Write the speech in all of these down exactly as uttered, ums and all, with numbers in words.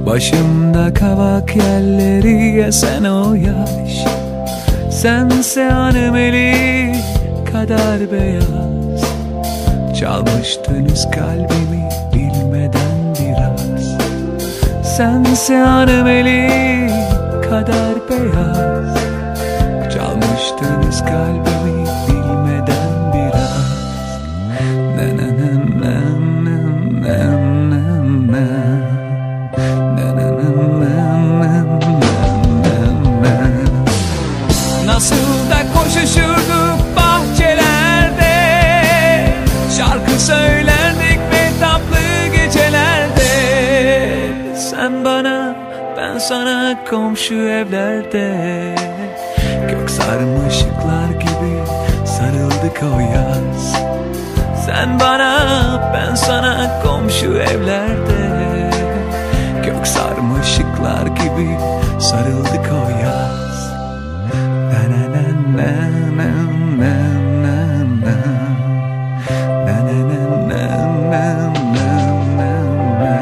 Başımda kavak yerleri yesen o yaş. Sense hanım eli kadar beyaz. Çalmıştınız kalbimi bilmeden biraz. Sense hanım eli kadar beyaz. Çalmıştınız kalbimi bilmeden biraz. Na na na na na na na na. Na na na na na na na. Nasıl da koşuşurduk bahçelerde, şarkı söylerdik mehtaplı gecelerde. Sen bana, ben sana komşu evlerde. Gök sarmışıklar gibi sarıldık o yaz. Sen bana, ben sana komşu evlerde. Gök sarmışıklar gibi sarıldık o yaz. Na na na na na na na na. Na na na na na na na na.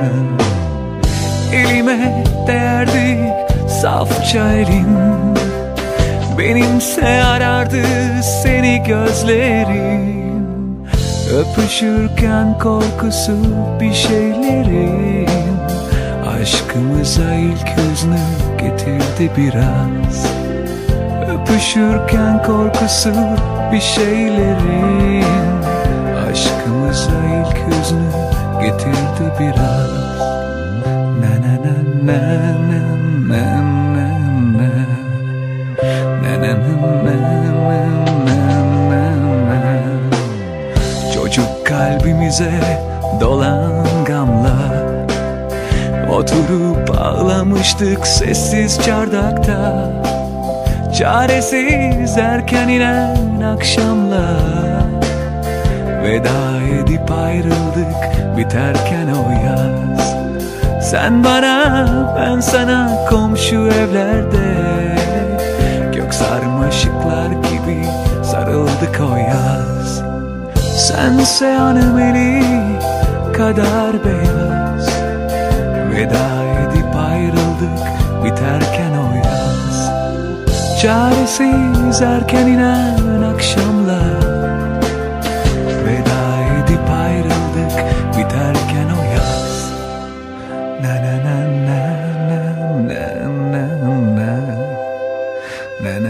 Elime değerdi safça elin, benimse arardı seni gözlerim. Öpüşürken korkusu bir şeylerin, aşkımıza ilk hüznü getirdi biraz. Öpüşürken korkusu bir şeylerin, aşkımıza ilk hüznü getirdi biraz. Na na na na na na na na. Na na na na na na na. Çocuk kalbimize dolan gamlar, oturup ağlamıştık sessiz çardakta. Çaresiz erken inen akşamlar, veda edip ayrıldık biterken o yaz. Sen bana, ben sana komşu evlerde. Gök sarmaşıklar gibi sarıldık o yaz. Sense hanım eli kadar beyaz. Veda edip ayrıldık biterken o yaz. Çaresiz erken inen akşamlar, veda edip ayrıldık biterken o yaz. Na na na na na na na na. Na na